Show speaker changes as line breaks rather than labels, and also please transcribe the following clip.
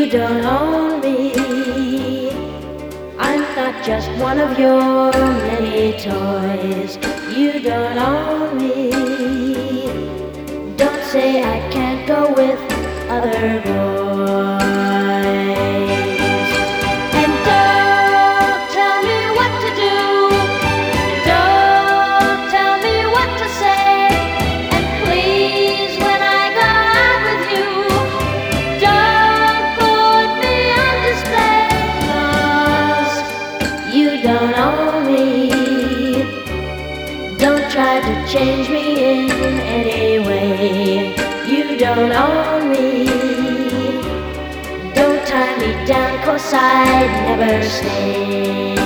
You don't own me. I'm not just one of your many toys. You don't own me. Don't say I can't go with other boys. And don't tell me what to do. Don't tell me what to say. And please, when I go out with you, don't put me on display. 'Cause you don't own me. Don't try to change me in any way. You don't own me. Don't tie me down, 'cause I'd never stay.